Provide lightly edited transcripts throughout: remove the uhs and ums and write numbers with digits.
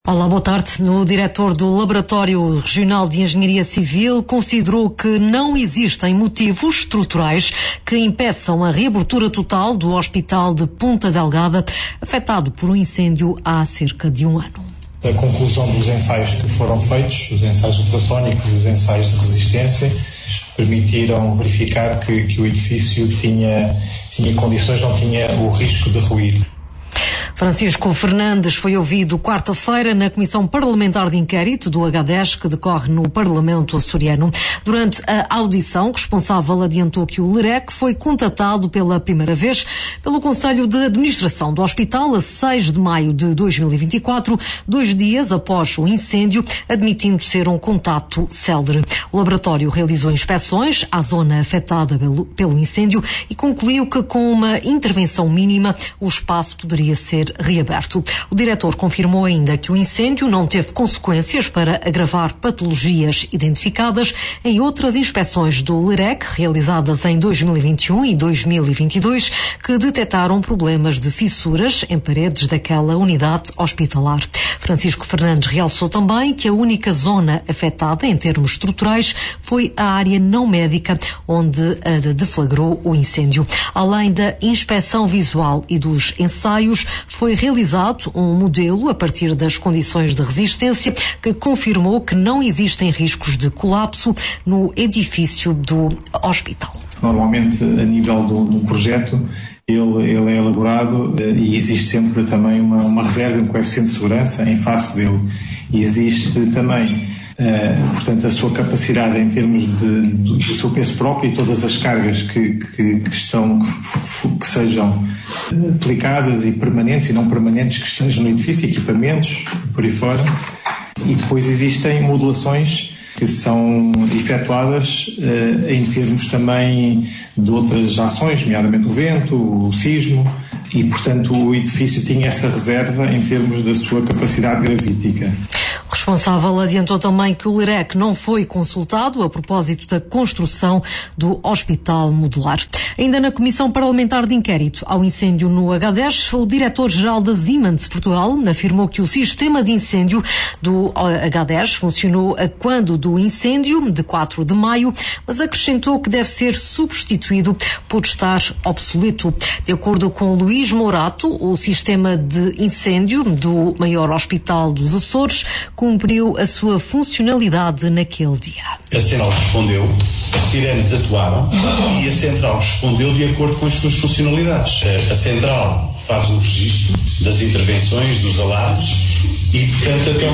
Olá, boa tarde. O diretor do Laboratório Regional de Engenharia Civil considerou que não existem motivos estruturais que impeçam a reabertura total do Hospital de Ponta Delgada, afetado por um incêndio há cerca de um ano. A conclusão dos ensaios que foram feitos, os ensaios ultrassónicos e os ensaios de resistência, permitiram verificar que o edifício tinha condições, não tinha o risco de ruir. Francisco Fernandes foi ouvido quarta-feira na Comissão Parlamentar de Inquérito do H10, que decorre no Parlamento açoriano. Durante a audição, o responsável adiantou que o LEREC foi contatado pela primeira vez pelo Conselho de Administração do Hospital a 6 de maio de 2024, 2 dias após o incêndio, admitindo ser um contato célere. O laboratório realizou inspeções à zona afetada pelo incêndio e concluiu que com uma intervenção mínima o espaço poderia ser reaberto. O diretor confirmou ainda que o incêndio não teve consequências para agravar patologias identificadas em outras inspeções do LEREC, realizadas em 2021 e 2022, que detectaram problemas de fissuras em paredes daquela unidade hospitalar. Francisco Fernandes realçou também que a única zona afetada em termos estruturais foi a área não médica, onde deflagrou o incêndio. Além da inspeção visual e dos ensaios, foi realizado um modelo a partir das condições de resistência que confirmou que não existem riscos de colapso no edifício do hospital. Normalmente, a nível do projeto, ele é elaborado e existe sempre também uma reserva, um coeficiente de segurança em face dele. E existe também, portanto, a sua capacidade em termos do seu peso próprio e todas as cargas que sejam aplicadas e permanentes e não permanentes que estejam no edifício, equipamentos, por aí fora. E depois existem modulações que são efetuadas em termos também de outras ações, nomeadamente o vento, o sismo, e, portanto, o edifício tinha essa reserva em termos da sua capacidade gravítica. O responsável adiantou também que o LEREC não foi consultado a propósito da construção do hospital modular. Ainda na Comissão Parlamentar de Inquérito ao incêndio no H10, o diretor-geral da Siemens Portugal afirmou que o sistema de incêndio do H10 funcionou a quando do incêndio, de 4 de maio, mas acrescentou que deve ser substituído por estar obsoleto. De acordo com Luís Mourato, o sistema de incêndio do maior hospital dos Açores cumpriu a sua funcionalidade naquele dia. A central respondeu, as sirenes atuaram e a central respondeu de acordo com as suas funcionalidades. A central faz o registro das intervenções, dos alarmes e, portanto, até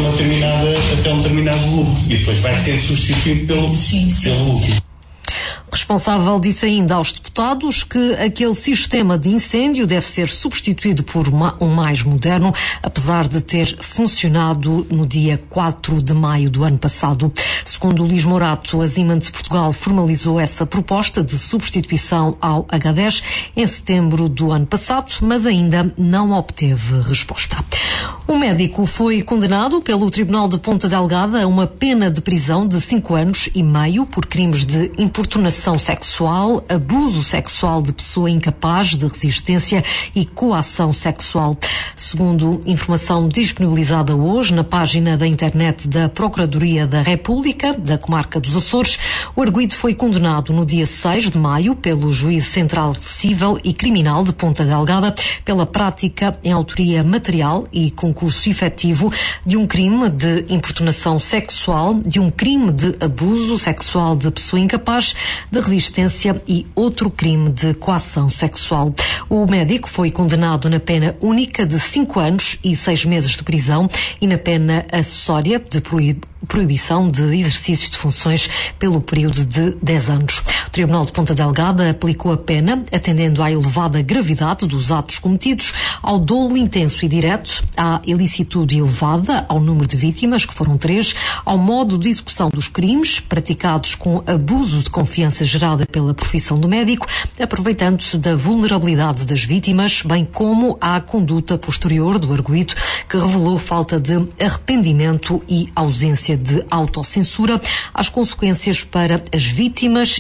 um determinado volume. E depois vai ser substituído pelo último. O responsável disse ainda aos deputados que aquele sistema de incêndio deve ser substituído por um mais moderno, apesar de ter funcionado no dia 4 de maio do ano passado. Segundo Luís Mourato, a Siemens Portugal formalizou essa proposta de substituição ao H10 em setembro do ano passado, mas ainda não obteve resposta. O médico foi condenado pelo Tribunal de Ponta Delgada a uma pena de prisão de 5 anos e meio por crimes de importunação sexual, abuso sexual de pessoa incapaz de resistência e coação sexual. Segundo informação disponibilizada hoje na página da internet da Procuradoria da República da Comarca dos Açores, o arguido foi condenado no dia 6 de maio pelo Juiz Central Civil e Criminal de Ponta Delgada pela prática em autoria material e concurso efetivo de um crime de importunação sexual, de um crime de abuso sexual de pessoa incapaz de resistência e outro crime de coação sexual. O médico foi condenado na pena única de 5 anos e 6 meses de prisão e na pena acessória de proibição de exercício de funções pelo período de 10 anos. O Tribunal de Ponta Delgada aplicou a pena, atendendo à elevada gravidade dos atos cometidos, ao dolo intenso e direto, à ilicitude elevada, ao número de vítimas, que foram 3, ao modo de execução dos crimes, praticados com abuso de confiança gerada pela profissão do médico, aproveitando-se da vulnerabilidade das vítimas, bem como à conduta posterior do arguido, que revelou falta de arrependimento e ausência de autocensura, às consequências para as vítimas e às exigências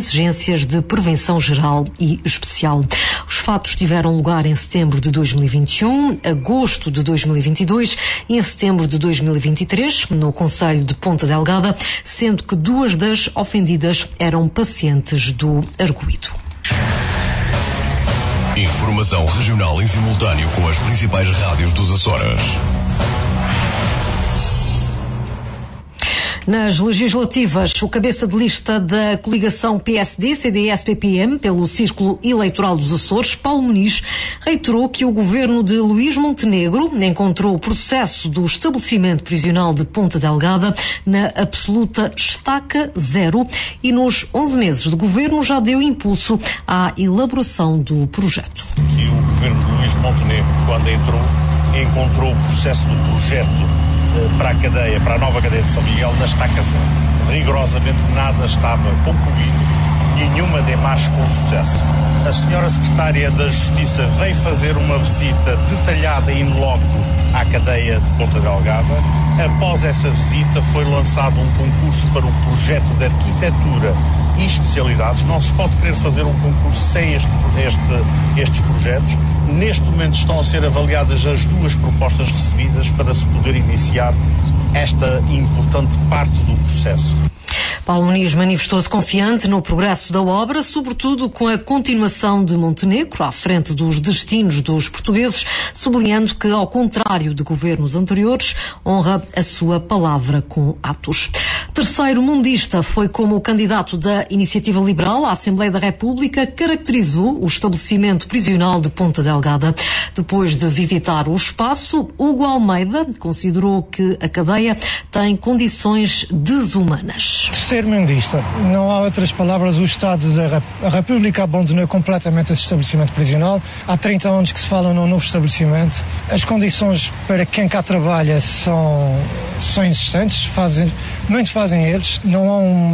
exigências de prevenção geral e especial. Os fatos tiveram lugar em setembro de 2021, agosto de 2022 e em setembro de 2023, no concelho de Ponta Delgada, sendo que 2 das ofendidas eram pacientes do arguido. Informação regional em simultâneo com as principais rádios dos Açores. Nas legislativas, o cabeça de lista da coligação PSD-CDS-PPM pelo Círculo Eleitoral dos Açores, Paulo Muniz, reiterou que o governo de Luís Montenegro encontrou o processo do estabelecimento prisional de Ponta Delgada na absoluta estaca zero e nos 11 meses de governo já deu impulso à elaboração do projeto. Que o governo de Luís Montenegro, quando encontrou o processo do projeto para a cadeia, para a nova cadeia de São Miguel, na estaca zero. Rigorosamente nada estava concluído, nenhuma demarche com sucesso. A senhora Secretária da Justiça veio fazer uma visita detalhada in loco à cadeia de Ponta Delgada. Após essa visita foi lançado um concurso para o projeto de arquitetura e especialidades. Não se pode querer fazer um concurso sem estes projetos. Neste momento estão a ser avaliadas as 2 propostas recebidas para se poder iniciar esta importante parte do processo. Paulo Muniz manifestou-se confiante no progresso da obra, sobretudo com a continuação de Montenegro à frente dos destinos dos portugueses, sublinhando que, ao contrário de governos anteriores, honra a sua palavra com atos. Terceiro mundista foi como o candidato da Iniciativa Liberal à Assembleia da República caracterizou o estabelecimento prisional de Ponta Delgada. Depois de visitar o espaço, Hugo Almeida considerou que a cadeia tem condições desumanas. Terceiro mundista, não há outras palavras, o Estado da República abandonou completamente esse estabelecimento prisional. Há 30 anos que se fala num novo estabelecimento. As condições para quem cá trabalha são inexistentes, fazem eles. Não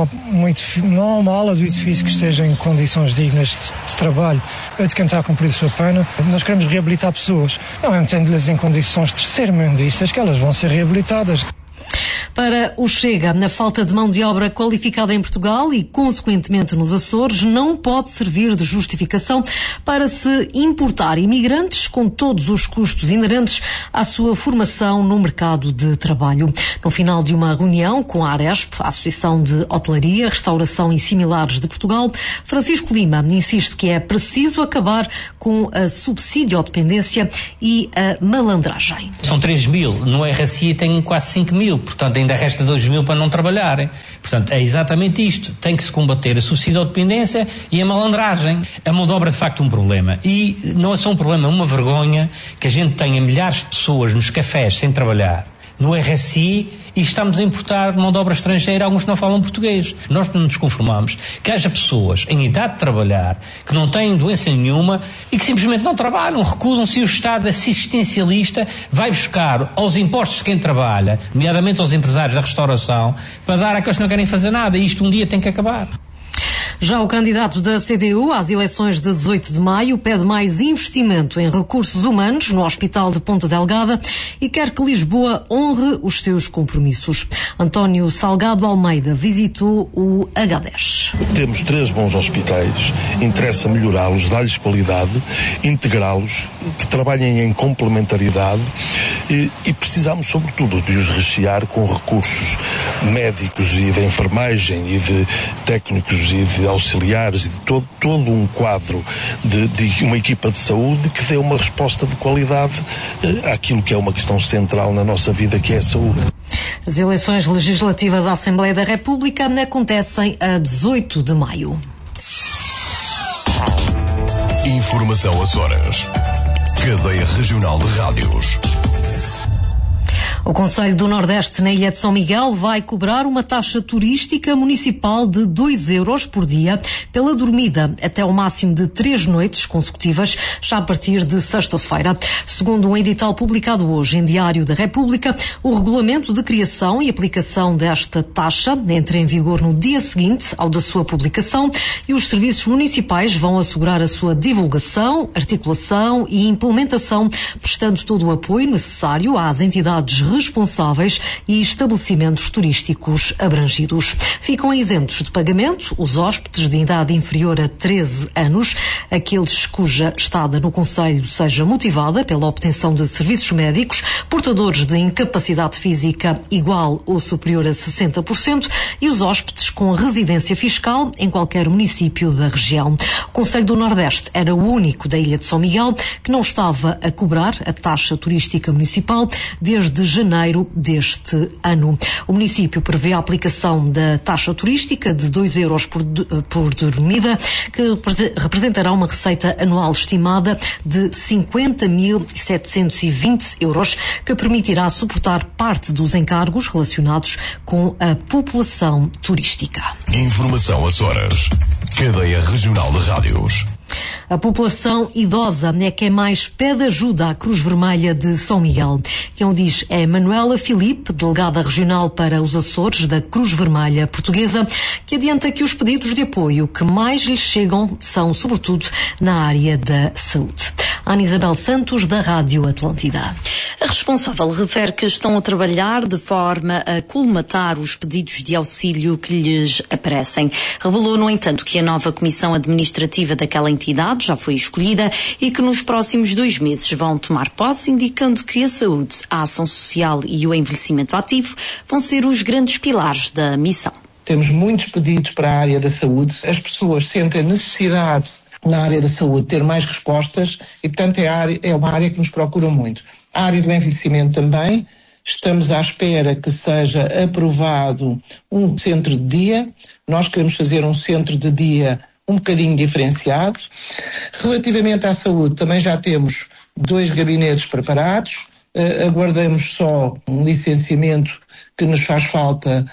há uma ala do edifício que esteja em condições dignas de trabalho ou de quem está a cumprir a sua pena. Nós queremos reabilitar pessoas, não é metendo-lhes em condições terceiro-mundistas que elas vão ser reabilitadas. Para o Chega, na falta de mão de obra qualificada em Portugal e, consequentemente, nos Açores, não pode servir de justificação para se importar imigrantes com todos os custos inerentes à sua formação no mercado de trabalho. No final de uma reunião com a Aresp, a Associação de Hotelaria, Restauração e Similares de Portugal, Francisco Lima insiste que é preciso acabar com a subsídio-dependência e a malandragem. São 3 mil, no RSI tem quase 5 mil, portanto ainda resta 2 mil para não trabalharem. Portanto, é exatamente isto. Tem que se combater a subsídio-dependência e a malandragem. A mão de obra é de facto um problema. E não é só um problema, é uma vergonha que a gente tenha milhares de pessoas nos cafés sem trabalhar, no RSI, e estamos a importar mão de obra estrangeira, alguns que não falam português. Nós não nos conformamos que haja pessoas em idade de trabalhar, que não têm doença nenhuma e que simplesmente não trabalham, recusam-se, e o Estado assistencialista vai buscar aos impostos de quem trabalha, nomeadamente aos empresários da restauração, para dar àqueles que não querem fazer nada. E isto um dia tem que acabar. Já o candidato da CDU às eleições de 18 de maio pede mais investimento em recursos humanos no Hospital de Ponta Delgada e quer que Lisboa honre os seus compromissos. António Salgado Almeida visitou o H10. Temos 3 bons hospitais, interessa melhorá-los, dar-lhes qualidade, integrá-los, que trabalhem em complementaridade e precisamos, sobretudo, de os rechear com recursos médicos e de enfermagem e de técnicos e de auxiliares e de todo um quadro de uma equipa de saúde que dê uma resposta de qualidade àquilo que é uma questão central na nossa vida, que é a saúde. As eleições legislativas à Assembleia da República acontecem a 18 de maio. Informação Açores. Cadeia Regional de Rádios. O Concelho do Nordeste, na Ilha de São Miguel, vai cobrar uma taxa turística municipal de 2 euros por dia pela dormida, até ao máximo de 3 noites consecutivas, já a partir de sexta-feira. Segundo um edital publicado hoje em Diário da República, o regulamento de criação e aplicação desta taxa entra em vigor no dia seguinte ao da sua publicação e os serviços municipais vão assegurar a sua divulgação, articulação e implementação, prestando todo o apoio necessário às entidades responsáveis e estabelecimentos turísticos abrangidos. Ficam isentos de pagamento os hóspedes de idade inferior a 13 anos, aqueles cuja estada no concelho seja motivada pela obtenção de serviços médicos, portadores de incapacidade física igual ou superior a 60% e os hóspedes com residência fiscal em qualquer município da região. O Concelho do Nordeste era o único da Ilha de São Miguel que não estava a cobrar a taxa turística municipal desde janeiro deste ano. O município prevê a aplicação da taxa turística de 2 euros por dormida, que representará uma receita anual estimada de 50.720 euros, que permitirá suportar parte dos encargos relacionados com a população turística. Informação Açores. Cadeia Regional de Rádios. A população idosa é quem mais pede ajuda à Cruz Vermelha de São Miguel. Quem o diz é Manuela Filipe, delegada regional para os Açores da Cruz Vermelha Portuguesa, que adianta que os pedidos de apoio que mais lhes chegam são, sobretudo, na área da saúde. Ana Isabel Santos, da Rádio Atlântida. A responsável refere que estão a trabalhar de forma a colmatar os pedidos de auxílio que lhes aparecem. Revelou, no entanto, que a nova comissão administrativa daquela entidade já foi escolhida e que nos próximos 2 meses vão tomar posse, indicando que a saúde, a ação social e o envelhecimento ativo vão ser os grandes pilares da missão. Temos muitos pedidos para a área da saúde. As pessoas sentem a necessidade na área da saúde ter mais respostas e, portanto, é uma área que nos procura muito. A área do envelhecimento também. Estamos à espera que seja aprovado um centro de dia. Nós queremos fazer um centro de dia um bocadinho diferenciado. Relativamente à saúde, também já temos 2 gabinetes preparados. Aguardamos só um licenciamento que nos faz falta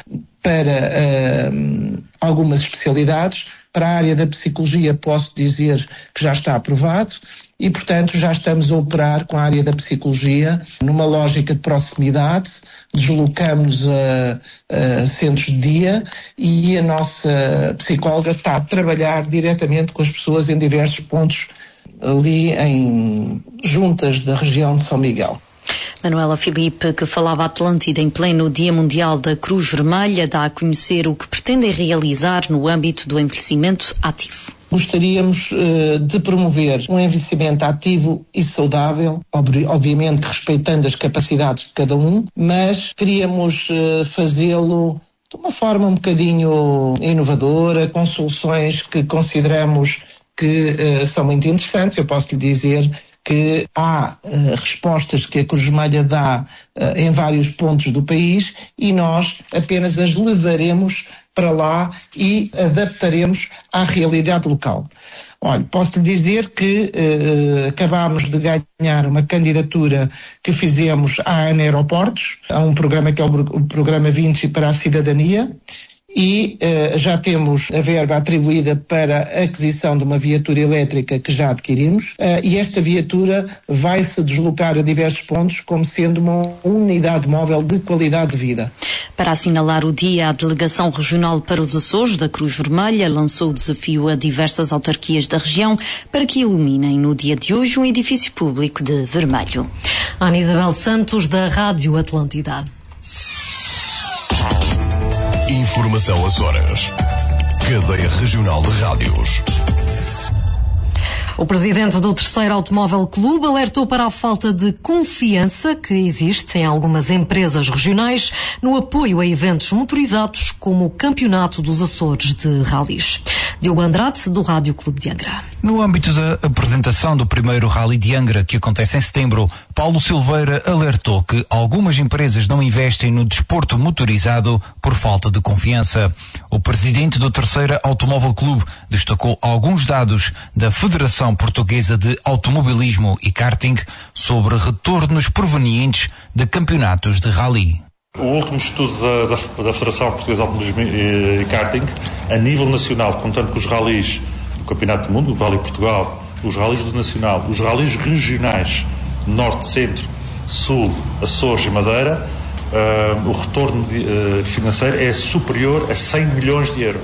para algumas especialidades. Para a área da psicologia posso dizer que já está aprovado e, portanto, já estamos a operar com a área da psicologia numa lógica de proximidade, deslocamos a centros de dia e a nossa psicóloga está a trabalhar diretamente com as pessoas em diversos pontos ali em juntas da região de São Miguel. Manuela Filipe, que falava à Atlântida em pleno Dia Mundial da Cruz Vermelha, dá a conhecer o que pretendem realizar no âmbito do envelhecimento ativo. Gostaríamos de promover um envelhecimento ativo e saudável, obviamente respeitando as capacidades de cada um, mas queríamos fazê-lo de uma forma um bocadinho inovadora, com soluções que consideramos que são muito interessantes. Eu posso lhe dizer que há respostas que a Cruz Vermelha dá em vários pontos do país e nós apenas as levaremos para lá e adaptaremos à realidade local. Olha, posso lhe dizer que acabámos de ganhar uma candidatura que fizemos à ANA Aeroportos, a um programa que é o Programa Vinci para a Cidadania, e já temos a verba atribuída para a aquisição de uma viatura elétrica que já adquirimos, e esta viatura vai-se deslocar a diversos pontos como sendo uma unidade móvel de qualidade de vida. Para assinalar o dia, a Delegação Regional para os Açores da Cruz Vermelha lançou o desafio a diversas autarquias da região para que iluminem no dia de hoje um edifício público de vermelho. Ana Isabel Santos, da Rádio Atlântida. Informação Açores. Cadeia Regional de Rádios. O presidente do Terceiro Automóvel Clube alertou para a falta de confiança que existe em algumas empresas regionais no apoio a eventos motorizados como o Campeonato dos Açores de Rallys. Diogo Andrade, do Rádio Clube de Angra. No âmbito da apresentação do primeiro Rally de Angra, que acontece em setembro, Paulo Silveira alertou que algumas empresas não investem no desporto motorizado por falta de confiança. O presidente do Terceiro Automóvel Clube destacou alguns dados da Federação Portuguesa de Automobilismo e Karting sobre retornos provenientes de campeonatos de rally. O último estudo da Federação Portuguesa de Automobilismo e Karting, a nível nacional, contando com os rallies do Campeonato do Mundo, o Rally Portugal, os rallies do Nacional, os rallies regionais, Norte, Centro, Sul, Açores e Madeira, o retorno financeiro é superior a 100 milhões de euros.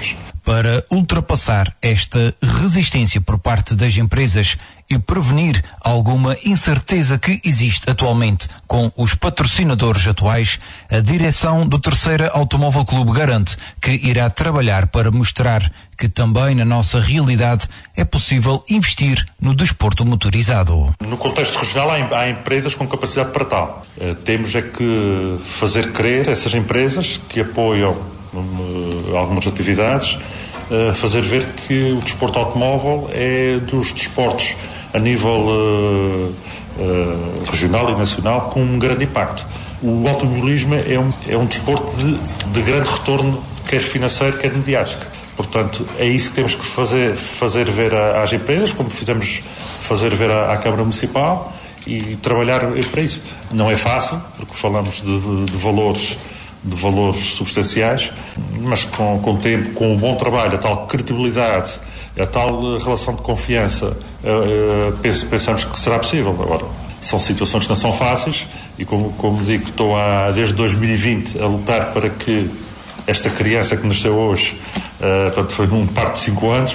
para ultrapassar esta resistência por parte das empresas e prevenir alguma incerteza que existe atualmente com os patrocinadores atuais, a direção do Terceira Automóvel Clube garante que irá trabalhar para mostrar que também na nossa realidade é possível investir no desporto motorizado. No contexto regional há empresas com capacidade para tal. Temos é que fazer crer essas empresas que apoiam algumas atividades, fazer ver que o desporto automóvel é dos desportos a nível regional e nacional com um grande impacto. O automobilismo é um desporto de grande retorno, quer financeiro, quer mediático. Portanto, é isso que temos que fazer ver às empresas, como fizemos fazer ver à Câmara Municipal, e trabalhar para isso. Não é fácil, porque falamos de valores substanciais, mas com o tempo, com um bom trabalho, a tal credibilidade, a tal relação de confiança, pensamos que será possível. Agora, são situações que não são fáceis e, como digo, estou desde 2020 a lutar para que esta criança que nasceu hoje, portanto foi num parto de 5 anos,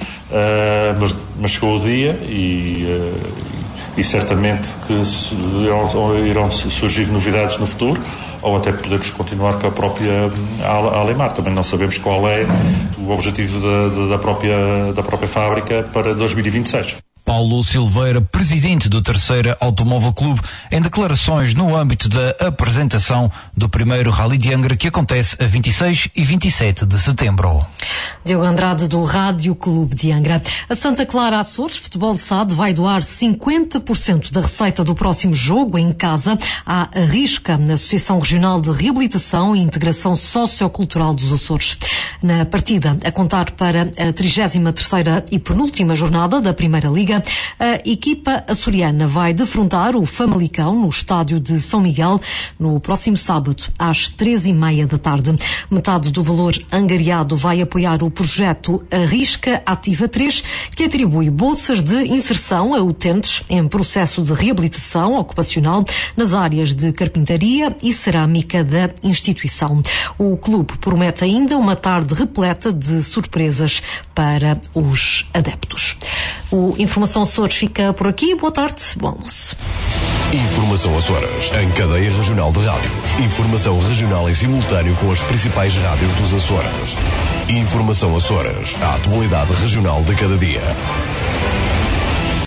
mas chegou o dia e certamente que irão surgir novidades no futuro, ou até podemos continuar com a própria Alemar. Também não sabemos qual é o objetivo da própria fábrica para 2026. Paulo Silveira, presidente do Terceira Automóvel Clube, em declarações no âmbito da apresentação do primeiro Rally de Angra, que acontece a 26 e 27 de setembro. Diogo Andrade, do Rádio Clube de Angra. A Santa Clara Açores Futebol de SAD vai doar 50% da receita do próximo jogo em casa à Arrisca, na Associação Regional de Reabilitação e Integração Sociocultural dos Açores. Na partida, a contar para a 33ª e penúltima jornada da Primeira Liga, a equipa açoriana vai defrontar o Famalicão no estádio de São Miguel no próximo sábado, às 3:30 da tarde. Metade do valor angariado vai apoiar o projeto Arrisca Ativa 3, que atribui bolsas de inserção a utentes em processo de reabilitação ocupacional nas áreas de carpintaria e cerâmica da instituição. O clube promete ainda uma tarde repleta de surpresas para os adeptos. O Informação Açores fica por aqui. Boa tarde, bom almoço. Informação Açores, em cadeia regional de rádios. Informação regional em simultâneo com as principais rádios dos Açores. Informação Açores, a atualidade regional de cada dia.